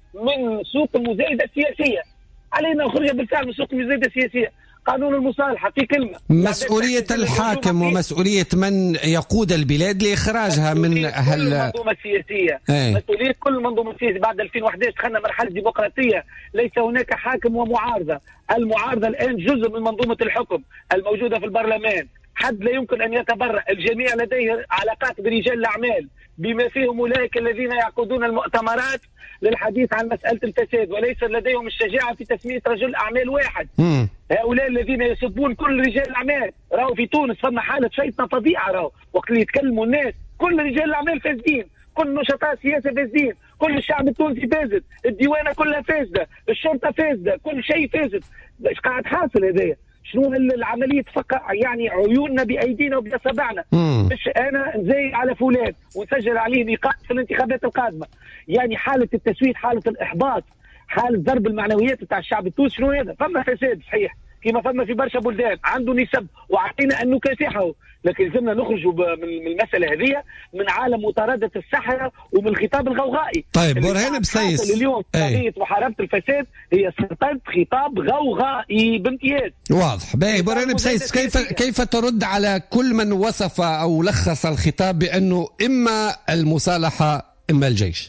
S5: من سوق المزايدة السياسية، علينا نخرجها بالفعل من سوق المزايدة السياسية. قانون المصالحة في كلمة،
S1: مسؤولية الحاكم ومسؤولية من يقود البلاد لإخراجها من
S5: هل المنظومة السياسية، مسؤولية كل المنظومة السياسية. بعد ألفين وأحد عشر دخلنا مرحلة ديمقراطية، ليس هناك حاكم ومعارضة. المعارضة الآن جزء من منظومة الحكم الموجودة في البرلمان، حد لا يمكن أن يتبرأ. الجميع لديه علاقات برجال الأعمال بما فيهم أولئك الذين يعقدون المؤتمرات للحديث عن مسألة الفساد، وليس لديهم الشجاعة في تسمية رجل أعمال واحد. م. هؤلاء الذين يسبون كل رجال الأعمال. راهو في تونس فما حالة شيطنة فظيعة، راهو وقت اللي يتكلموا الناس كل رجال الأعمال فاسدين، كل نشطاء السياسة فاسدين، كل الشعب التونسي فاسد، الديوانة كلها فاسدة، الشرطة فاسدة، كل شيء فاسد. ايش قاعد حاصل هذايا؟ شنو العملية تفقع يعني عيوننا بأيدينا وبأصابعنا؟ مش أنا نزايد على فلان ونسجل عليه نقاط في الانتخابات القادمة. يعني حالة التسويت، حالة الإحباط، حالة ضرب المعنويات بتاع الشعب التونسي. شنو هذا؟ فما فساد صحيح كما فما في برشا بلدان عنده نسب وعطينا أن نكافحه، لكن لازمنا نخرجوا من المسألة هذه من عالم مطاردة السحرة ومن الخطاب الغوغائي.
S1: طيب برهان بسيس،
S5: اليوم قضية محاربة الفساد هي صرت خطاب غوغائي بامتياز.
S1: واضح. باهي برهان بسيس، كيف كيف ترد على كل من وصف أو لخص الخطاب بأنه إما المصالحة إما الجيش؟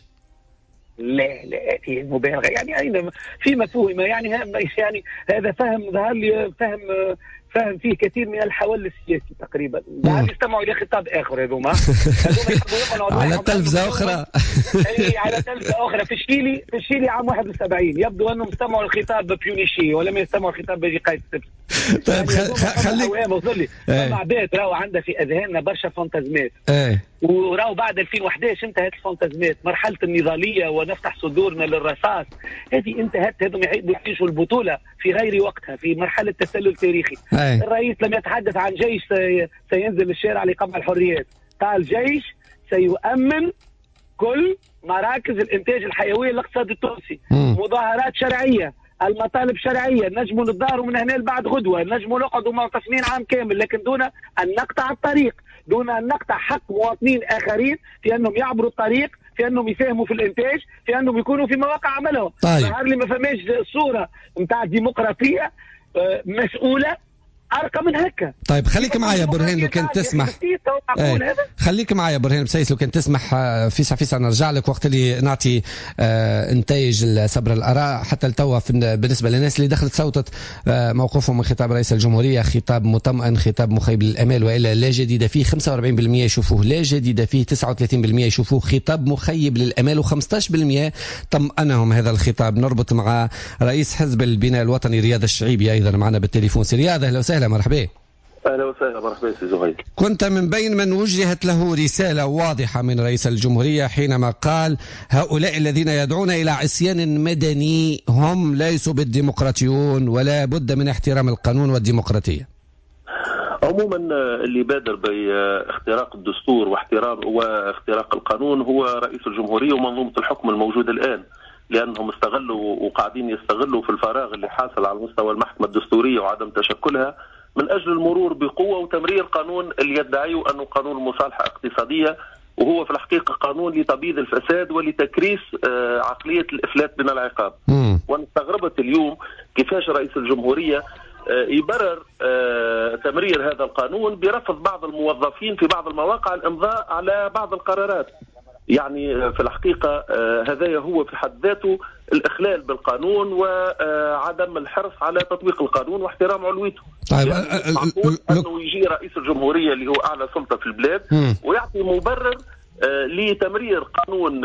S5: لا لا هذه المبالغه يعني اين فيما فهم يعني يعني هذا فهم ظهر لي فهم فهم فيه كثير من الحول السياسي تقريبا. بعد يستمعوا الى خطاب اخر هذوما
S1: على تلفزه اخرى
S5: اي على تلفزه اخرى في الشيلي في الشيلي عام واحد وسبعين. يبدو انهم استمعوا الخطاب بيونيشي ولم يستمعوا الخطاب بيجي قائد السبت.
S1: طيب خليك
S5: وصل لي مع بيت راهو عندها في اذهاننا برشا فانتازمات، وراهو بعد ألفين وأحد عشر انتهت الفانتازمات. مرحله النضاليه ونفتح صدورنا للرصاص هذه انتهت. هذم يعيشوا البطوله في غير وقتها في مرحله تسلل تاريخي. أي. الرئيس لم يتحدث عن جيش سي... سينزل الشارع لقمع الحريات، قال جيش سيؤمن كل مراكز الانتاج الحيوي للاقتصاد التونسي. م. مظاهرات شرعيه المطالب شرعية، نجموا نتظاهروا من هنا لبعد غدوة، نجموا نقعدوا معتصمين عام كامل، لكن دون أن نقطع الطريق، دون أن نقطع حق مواطنين آخرين في أنهم يعبروا الطريق، في أنهم يساهموا في الإنتاج، في أنهم يكونوا في مواقع عملهم.
S1: طيب.
S5: ظهر لي ما فماش صورة متاع ديمقراطية مسؤولة أرقى من هكا.
S1: طيب خليك معايا برهان لو كنت تسمح. ايه. خليك معايا برهان بسيس لو كنت تسمح فيسع فيسع نرجع لك وقت اللي نعطي اه انتاج صبر الآراء حتى التوا بالنسبة للناس اللي دخلت صوتت اه موقفهم من خطاب رئيس الجمهورية، خطاب مطمئن، خطاب مخيب للأمال وإلا لا جديد فيه. خمسة وأربعين بالمئة يشوفوه لا جديد فيه، تسعة وثلاثين بالمئة يشوفوه خطاب مخيب للأمال، و15 بالمئة طمأنهم هذا الخطاب. نربط مع رئيس حزب البناء الوطني رياض الشعيبي أيضا معنا بالتليفون. سي رياض أهلا وسهلا. مرحبا.
S6: اهلا وسهلا. مرحبا سي زهير.
S1: كنت من بين من وجهت له رسالة واضحة من رئيس الجمهورية حينما قال هؤلاء الذين يدعون إلى عصيان مدني هم ليسوا بالديمقراطيون ولا بد من احترام القانون والديمقراطية.
S6: عموما اللي بادر باختراق الدستور واحترام واختراق القانون هو رئيس الجمهورية ومنظومة الحكم الموجودة الآن، لأنهم استغلوا وقاعدين يستغلوا في الفراغ اللي حاصل على مستوى المحكمة الدستورية وعدم تشكلها من أجل المرور بقوة وتمرير قانون اللي يدعيه أنه قانون المصالحة اقتصادية، وهو في الحقيقة قانون لتبييض الفساد ولتكريس عقلية الإفلات من العقاب. وأنا استغربت اليوم كيفاش رئيس الجمهورية يبرر تمرير هذا القانون برفض بعض الموظفين في بعض المواقع الإمضاء على بعض القرارات. يعني في الحقيقة هذا هو في حد ذاته الإخلال بالقانون وعدم الحرص على تطبيق القانون واحترام علويته.
S1: طيب
S6: يعني معقول أنه يجي رئيس الجمهورية اللي هو أعلى سلطة في البلاد ويعطي مبرر لتمرير قانون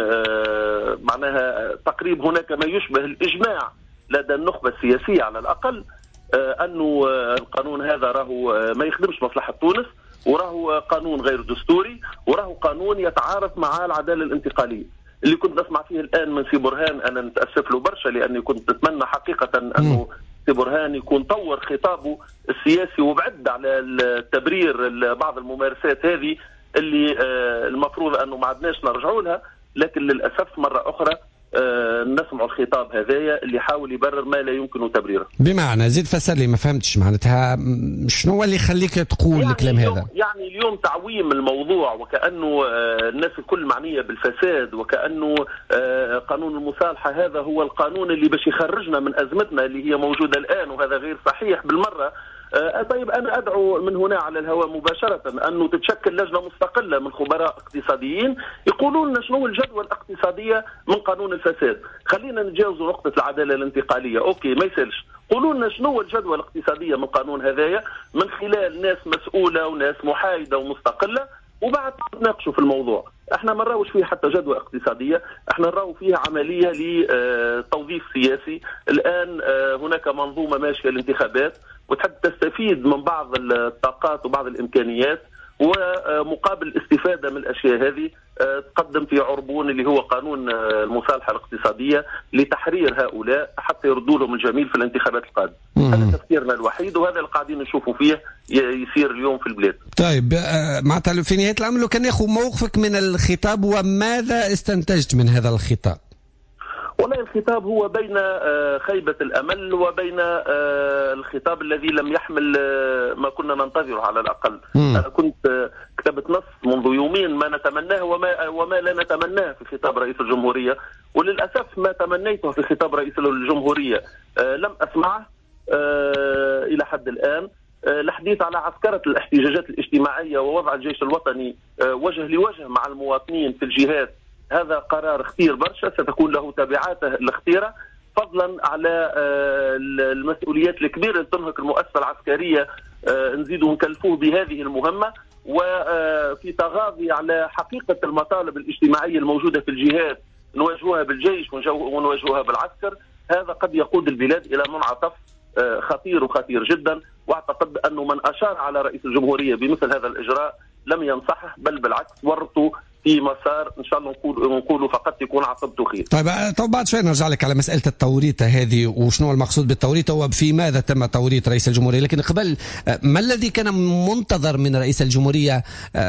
S6: معناها تقريب هناك ما يشبه الإجماع لدى النخبة السياسية على الأقل أنه القانون هذا راهو ما يخدمش مصلحة تونس، وراهو قانون غير دستوري، وراهو قانون يتعارض مع العدالة الانتقالية. اللي كنت نسمع فيه الآن من سي برهان أنا نتأسف له برشا، لأني كنت أتمنى حقيقة أنه سي برهان يكون طور خطابه السياسي وبعد على التبرير بعض الممارسات هذه اللي المفروض أنه ما عدناش نرجعوا لها، لكن للأسف مرة أخرى أه نسمع الخطاب هذايا اللي حاول يبرر ما لا يمكن تبريره.
S1: بمعنى زيد فسر لي ما فهمتش معناتها شنو اللي يخليك تقول يعني الكلام هذا؟
S6: يعني اليوم تعويم الموضوع وكأنه أه الناس الكل معنية بالفساد، وكأنه أه قانون المصالحة هذا هو القانون اللي باش يخرجنا من أزمتنا اللي هي موجودة الآن، وهذا غير صحيح بالمرة. أه طيب أنا أدعو من هنا على الهواء مباشرة أنه تتشكل لجنة مستقلة من خبراء اقتصاديين يقولون لنا شنو الجدوى الاقتصادية من قانون الفساد. خلينا نتجاوز نقطة العدالة الانتقالية، أوكي ما يسالش، قولوا لنا شنو الجدوى الاقتصادية من قانون هذايا من خلال ناس مسؤولة وناس محايدة ومستقلة، وبعد نناقشوا في الموضوع. احنا ما نراوش فيه حتى جدوى اقتصادية، احنا نراو فيها عملية لتوظيف سياسي. الآن هناك منظومة ماشية للانتخابات وتحب تستفيد من بعض الطاقات وبعض الإمكانيات، ومقابل الاستفادة من الأشياء هذه تقدم في عربون اللي هو قانون المصالحة الاقتصادية لتحرير هؤلاء حتى يردوا لهم الجميل في الانتخابات القادمة. هذا تفكيرنا الوحيد وهذا اللي قاعدين نشوفوا فيه يصير اليوم في البلاد.
S1: طيب معناتها في نهاية الأمر لو كان ياخذ موقفك من الخطاب وماذا استنتجت من هذا الخطاب؟
S6: والله الخطاب هو بين خيبة الأمل وبين الخطاب الذي لم يحمل ما كنا ننتظره على الأقل. مم. أنا كنت كتبت نص منذ يومين ما نتمناه وما, وما لا نتمناه في خطاب رئيس الجمهورية، وللأسف ما تمنيته في خطاب رئيس الجمهورية لم أسمعه إلى حد الآن. الحديث على عسكرة الاحتجاجات الاجتماعية ووضع الجيش الوطني وجه لوجه مع المواطنين في الجهات، هذا قرار خطير برشا ستكون له تبعاته الخطيرة، فضلا على المسؤوليات الكبيرة اللي تنهك المؤسسة العسكرية نزيدوا نكلفوه بهذه المهمة، وفي تغاضي على حقيقة المطالب الاجتماعية الموجودة في الجهات نواجهوها بالجيش ونواجهوها بالعسكر. هذا قد يقود البلاد إلى منعطف خطير وخطير جدا، واعتقد أنه من أشار على رئيس الجمهورية بمثل هذا الإجراء لم ينصحه، بل بالعكس ورطوا في مسار ان شاء الله نقول نقولوا فقط يكون عقبته خير.
S1: طيب طب بعد شوي نرجع لك على مساله التوريطه هذه وشنو المقصود بالتوريطه وفي ماذا تم توريط رئيس الجمهوريه، لكن قبل ما الذي كان منتظر من رئيس الجمهوريه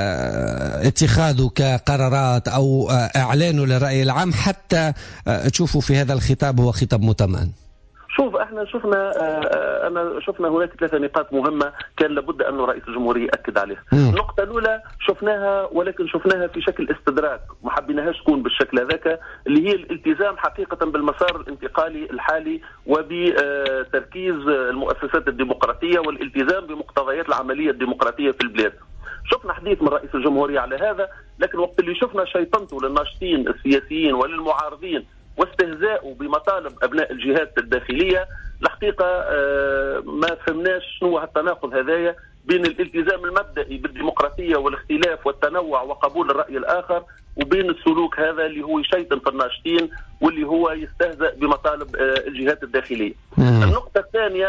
S1: اتخاذه كقرارات او اعلانه للراي العام حتى تشوفوا في هذا الخطاب هو خطاب مطمئن؟
S6: شوف احنا شفنا اه انا شفنا هناك ثلاثه نقاط مهمه كان لابد ان رئيس الجمهوريه ياكد عليها. النقطه الاولى شفناها ولكن شفناها في شكل استدراك، ما حبيناهاش تكون بالشكل هذاك، اللي هي الالتزام حقيقه بالمسار الانتقالي الحالي وبتركيز المؤسسات الديمقراطيه والالتزام بمقتضيات العمليه الديمقراطيه في البلاد. شفنا حديث من رئيس الجمهوريه على هذا، لكن وقت اللي شفنا شيطنته للناشطين السياسيين وللمعارضين واستهزاءه بمطالب ابناء الجهات الداخليه، الحقيقه ما فهمناش شنو هالتناقض هذايا بين الالتزام المبدئي بالديمقراطيه والاختلاف والتنوع وقبول الراي الاخر، وبين السلوك هذا اللي هو يشيطن في الناشطين واللي هو يستهزأ بمطالب الجهات الداخليه. النقطه الثانيه،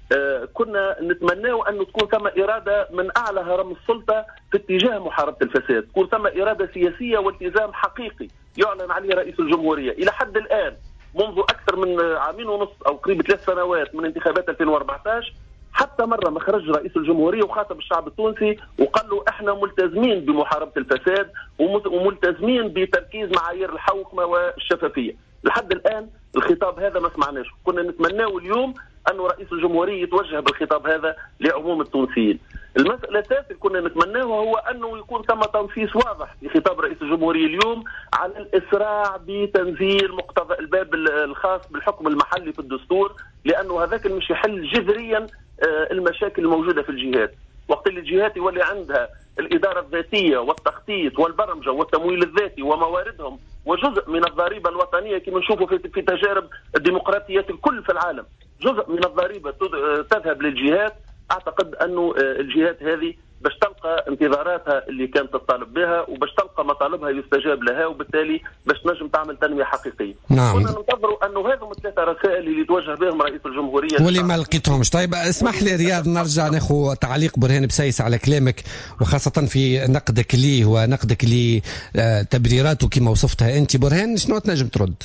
S6: كنا نتمناه أن تكون ثم إرادة من أعلى هرم السلطة في اتجاه محاربة الفساد، تكون ثم إرادة سياسية والتزام حقيقي يعلن عليه رئيس الجمهورية. إلى حد الآن منذ أكثر من عامين ونص أو قريب ثلاث سنوات من انتخابات ألفين وأربعة عشر حتى مرة ما خرج رئيس الجمهورية وخاطب الشعب التونسي وقال له احنا ملتزمين بمحاربة الفساد وملتزمين بتركيز معايير الحوكمة والشفافية. لحد الآن الخطاب هذا ما سمعناش. كنا نتمناه اليوم أن رئيس الجمهورية يتوجه بالخطاب هذا لعموم التونسيين. المسألة الثالثة كنا نتمناه هو أنه يكون ثم تنصيص واضح في خطاب رئيس الجمهورية اليوم على الإسراع بتنزيل مقتضى الباب الخاص بالحكم المحلي في الدستور، لأنه هذاك مش يحل جذريا المشاكل الموجودة في الجهات. وقت اللي الجهات يولي عندها الإدارة الذاتية والتخطيط والبرمجة والتمويل الذاتي ومواردهم وجزء من الضريبة الوطنية كما نشوفوا في تجارب الديمقراطيات الكل في العالم، جزء من الضريبة تذهب للجهات. أعتقد أنه الجهات هذه باش تلقى انتظاراتها اللي كانت تطالب بها وباش تلقى مطالبها يستجاب لها، وبالتالي باش تنجم تعمل تنمية حقيقية.
S1: نعم.
S6: كنا ننتظروا أنه هذم الثلاثة رسائل اللي توجه بهم رئيس الجمهورية
S1: واللي ما لقيتهمش. طيب اسمح لي رياض نرجع ناخذ تعليق برهان بسيس على كلامك وخاصة في نقدك ليه ونقدك لتبريراته كما وصفتها أنت. برهان شنو تنجم ترد؟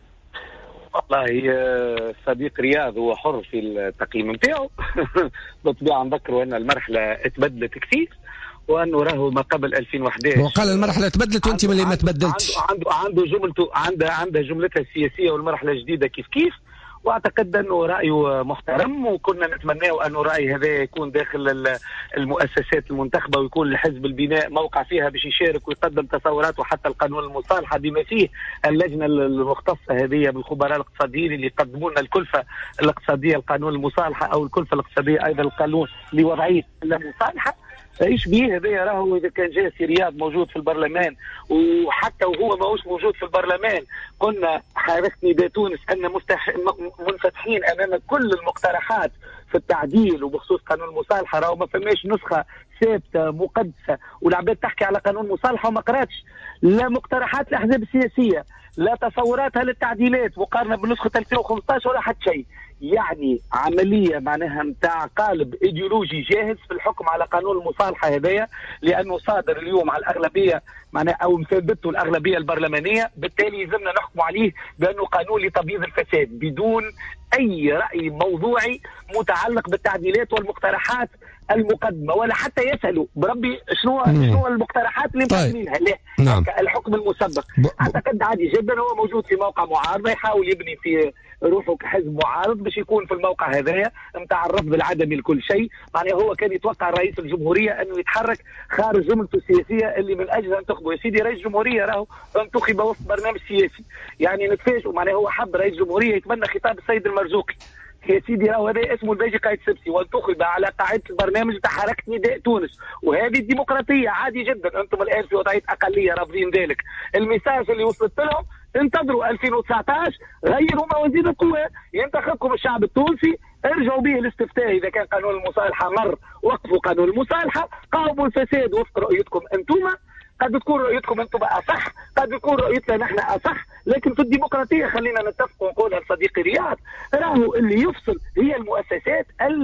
S5: والله صديق رياض هو حر في التقييم نتاعو. بالطبيعه نذكروا ان المرحله تبدلت كثير وانه راهو ما قبل ألفين وأحد عشر
S1: وقال المرحله تبدلت وانت من اللي ما تبدلتش.
S5: عنده عنده جملته عنده عنده جملتها السياسيه والمرحله الجديده كيف كيف، واعتقد انه رايه محترم وكنا نتمناه انه راي هذا يكون داخل المؤسسات المنتخبه ويكون لحزب البناء موقع فيها باش يشارك ويقدم تصوراته حتى القانون المصالحه بما فيه اللجنه المختصه هذه بالخبراء الاقتصاديين اللي يقدموا لنا الكلفه الاقتصاديه القانون المصالحه او الكلفه الاقتصاديه ايضا القانون لوضعيه المصالحه. ايش بيه هذا راهو اذا كان جاء في رياض موجود في البرلمان وحتى وهو ماهوش موجود في البرلمان قلنا حركة نداء تونس ان مفتح منفتحين امام كل المقترحات في التعديل وبخصوص قانون المصالحه. راهو ما فماش نسخه ثابته مقدسه والعباد تحكي على قانون مصالحه وما قراتش لا مقترحات الاحزاب السياسيه لا تصوراتها للتعديلات مقارنه بنسخه ألفين وخمسة عشر ولا حتى شيء. يعني عمليه معناها نتاع قالب ايديولوجي جاهز في الحكم على قانون المصالحه هذايا، لانه صادر اليوم على الاغلبيه معناها او مثبته الاغلبيه البرلمانيه، بالتالي يلزمنا نحكم عليه بانه قانون لتبييض الفساد بدون اي راي موضوعي متعلق بالتعديلات والمقترحات المقدمه ولا حتى يسالوا بربي شنو شنو المقترحات اللي مقدمينها. لا
S1: نعم.
S5: الحكم المسبق اعتقد عادي جدا. هو موجود في موقع معارضه يحاول يبني في روحه كحزب معارض باش يكون في الموقع هذايا نتاع الرفض العدمي لكل شيء. معناه هو كان يتوقع رئيس الجمهوريه انه يتحرك خارج جملته السياسيه اللي من اجلها انتخبه. يا سيدي رئيس الجمهوريه راهو انتخب وسط برنامج سياسي، يعني نتفاجئوا. معناه هو حب رئيس الجمهوريه يتبنى خطاب السيد المرزوقي. يا سيدي راهو هذا اسمه الباجي قايد سبسي وانتخب على قاعده البرنامج تاع حركه نداء تونس، وهذه الديمقراطيه عادي جدا. انتم الان في وضعيه اقليه رافضين ذلك. الميساج اللي وصلت لهم انتظروا ألفين وتسعة عشر غيروا موازين القوى، ينتخبكم الشعب التونسي، ارجعوا به الاستفتاء اذا كان قانون المصالحه مر وقفوا قانون المصالحه، قاوموا الفساد وفق رؤيتكم انتم. قد تكون رؤيتكم انتم اصح، قد تكون رؤيتنا نحن اصح، لكن في الديمقراطيه خلينا نتفق ونقولها لصديقي رياض، راهو اللي يفصل هي المؤسسات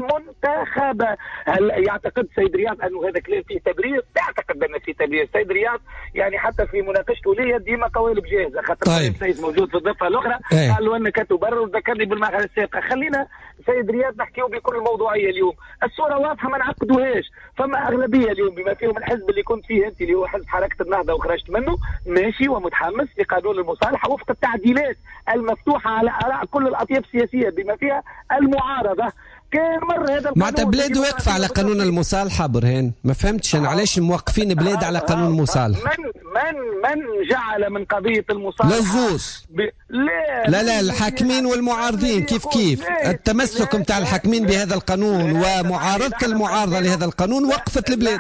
S5: المنتخبه. هل يعتقد سيد رياض انه هذا كلام فيه تبرير؟ اعتقد ان فيه تبرير. سيد رياض يعني حتى في مناقشته لي ديما قوالب جاهزه، خاطر
S1: طيب.
S5: السيد موجود في الضفه الاخرى
S1: ايه.
S5: قال له انك تبرر وذكرني بالمرحله السابقه. خلينا سيد رياض نحكيه بكل موضوعيه اليوم. الصوره واضحه ما نعقدوهاش. فما اغلبيه اليوم بما فيهم الحزب اللي كنت فيه انت اللي هو حزب حركه النهضه وخرجت منه ماشي ومتحمس لقانون المصالحه وفق التعديلات المفتوحه على اراء كل الاطياف السياسيه بما فيها المعارضه. كان مر هذا القانون
S1: معناتها بلاد واقفه على قانون المصالحه. برهان ما فهمتش انا علاش موقفين بلاد على قانون المصالحه.
S5: من من من جعل من قضيه المصالحه
S1: لزوز
S5: ب... لا
S1: لا لا الحاكمين والمعارضين كيف كيف التمسك نتاع الحاكمين بهذا القانون ومعارضه المعارضه لهذا القانون وقفت البلاد.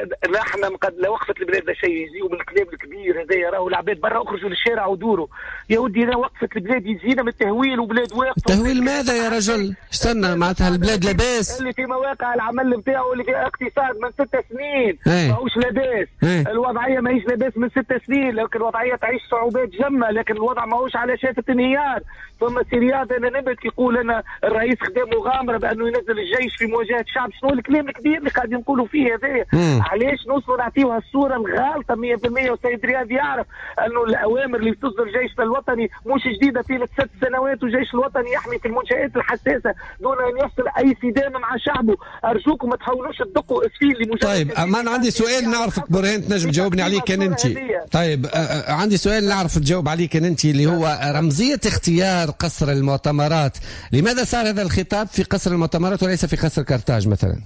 S5: نحن قد لا وقفت البلاد شيء يزيو من الكلام الكبير هذا راهو العباد برا اخرجوا للشارع ودوروا يا ودي. لا وقفت البلاد يزينا من التهويل وبلاد واقفه.
S1: تهويل ماذا يا رجل؟ استنى معناتها البلاد لاباس
S5: اللي في مواقع العمل نتاعو اللي في اقتصاد من ست سنين ماهوش لاباس. الوضعيه ماهيش لاباس من ست سنين لكن الوضعيه تعيش صعوبات جمه لكن الوضع ماهوش على شافه انهيار. ثم سيرياد انا نبت يقول انا الرئيس خدام مغامره بانه ينزل الجيش في مواجهه الشعب. شنو الكلام الكبير اللي قاعدين نقولوا فيه هذا؟ علاش نوصلوا نعطيوها الصوره الغالطه مية بالمية؟ والسيد رياض يعرف انه الاوامر اللي تصدر جيشنا الوطني مش جديده طيله ست سنوات والجيش الوطني يحمي في المنشات الحساسه دون ان يحصل اي صدام مع شعبه. ارجوكم ما تحاولوش تدقوا اسفين لمجرد.
S1: طيب امان عندي سؤال نعرفك برهان تنجم تجاوبني عليه كان انت. طيب آه عندي سؤال نعرف تجاوب عليه كان انت اللي هو رمزيه اختيار قصر المؤتمرات. لماذا صار هذا الخطاب في قصر المؤتمرات وليس في قصر كرتاج مثلا؟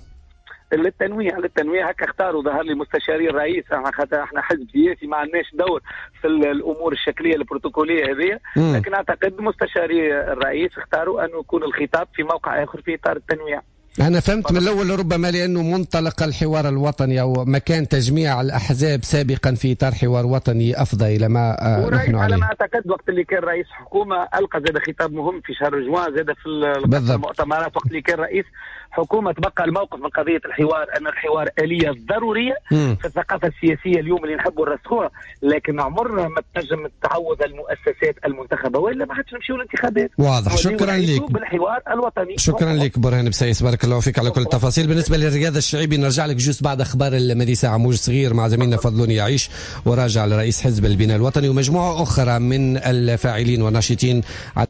S5: للتنويع للتنويع هكا اختاروا. ظهر لي مستشاري الرئيس احنا احنا حزب سياسي ما عندناش دور في الامور الشكليه البروتوكوليه هذه لكن اعتقد مستشاري الرئيس اختاروا انه يكون الخطاب في موقع اخر في اطار التنويع.
S1: أنا فهمت من الأول ربما لأنه منطلق الحوار الوطني أو مكان تجميع الأحزاب سابقا في إطار حوار وطني أفضى إلى ما آه نحن عليه.
S5: على ما أعتقد وقت اللي كان رئيس حكومة ألقى زاد خطاب مهم في شهر جوان زاد في المؤتمرات. وقت اللي كان رئيس حكومة تبقى الموقف من قضية الحوار أن الحوار آلية ضرورية م. في الثقافة السياسية اليوم اللي نحبوا نرسخوها لكن عمرنا ما تنجم تعوض المؤسسات المنتخبة وإلا ما حدش نمشيو للانتخابات.
S1: واضح. شكرا لك
S5: بالحوار الوطني.
S1: شكرا لك برهان بسيس بارك الله فيك على كل التفاصيل. بالنسبة للرياضة الشعبي نرجع لك جوز بعد أخبار المديسة عموج صغير مع زميلنا فضلون يعيش وراجع لرئيس حزب البناء الوطني ومجموعة أخرى من الفاعلين والناشطين.